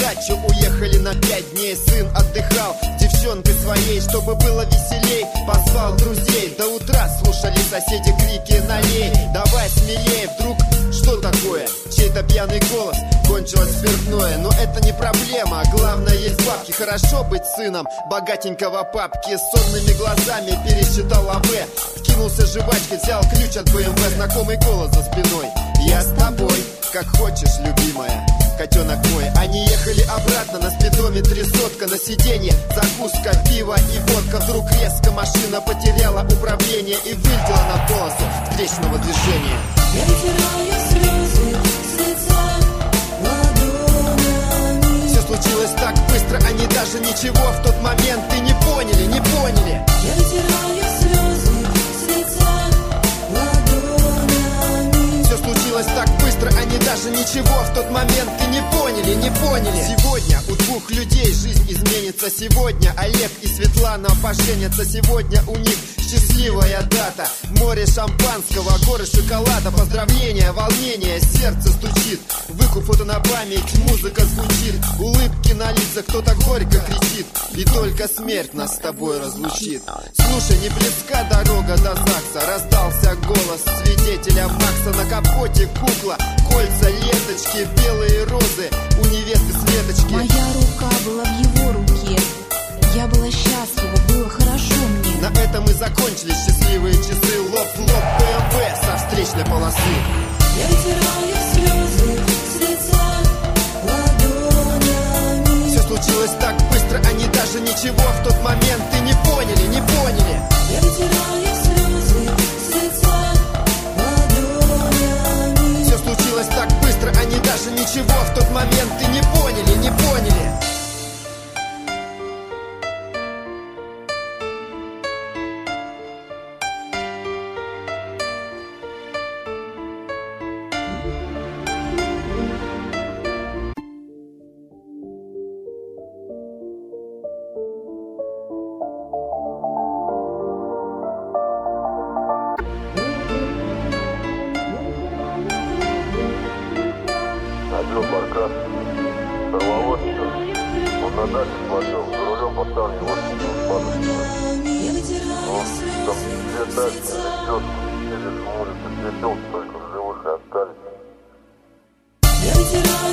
дачу уехали на 5 дней. Сын отдыхал с девчонкой своей, чтобы было веселей. Позвал друзей, до утра слушали соседи крики: налей, давай смелее. Вдруг что такое? Чей-то пьяный голос, кончилось спиртное. Но это не проблема, главное есть бабки. Хорошо быть сыном богатенького папки. С сонными глазами пересчитал АВ, вкинулся жвачкой, взял ключ от БМВ. Знакомый голос за спиной: я с тобой, как хочешь, любимая, котенок мой. Они ехали обратно, на спидометре сотка. На сиденье закуска, пиво и водка. Вдруг резко машина потеряла управление и вылетела на полосу встречного движения. Я вытираю слезы с лица ладонями. Все случилось так быстро, они даже ничего в тот момент и не поняли, не поняли. Я вытираю слезы с лица ладонями. Все случилось так быстро, они даже ничего в тот момент и не поняли, не поняли. Сегодня у двух людей жизнь изменится. Сегодня Олег и Светлана поженятся. Сегодня у них счастливая дата. Море шампанского, горы шоколада. Поздравления, волнение, сердце стучит. Выкуп фото на память, музыка звучит. Улыбки на лицах, кто-то горько кричит. И только смерть нас с тобой разлучит. Слушай, не близка дорога до ЗАГСа. Раздался голос свидетеля Макса. На капоте кукла, кольца, ленточки, белые розы у невесты Светочки. Моя рука была в его руке. Я была счастлива, было хорошо мне. На этом и закончились счастливые часы. Лоб в лоб БМВ со встречной полосы. Я вытираю слезы с лица ладонями. Все случилось так быстро, они даже ничего в тот момент и не поняли, не поняли. Я вытираю слезы с лица ладонями. Все случилось так быстро, они даже ничего в тот момент и не поняли, не поняли. Отдел Баркас, Орловодчик, он на даче смотрел, за рулем поставил его спадочку. Я вытираю Там слезы две дачи, летет, через улицу, цветов, только в живых и остались. Я вытираю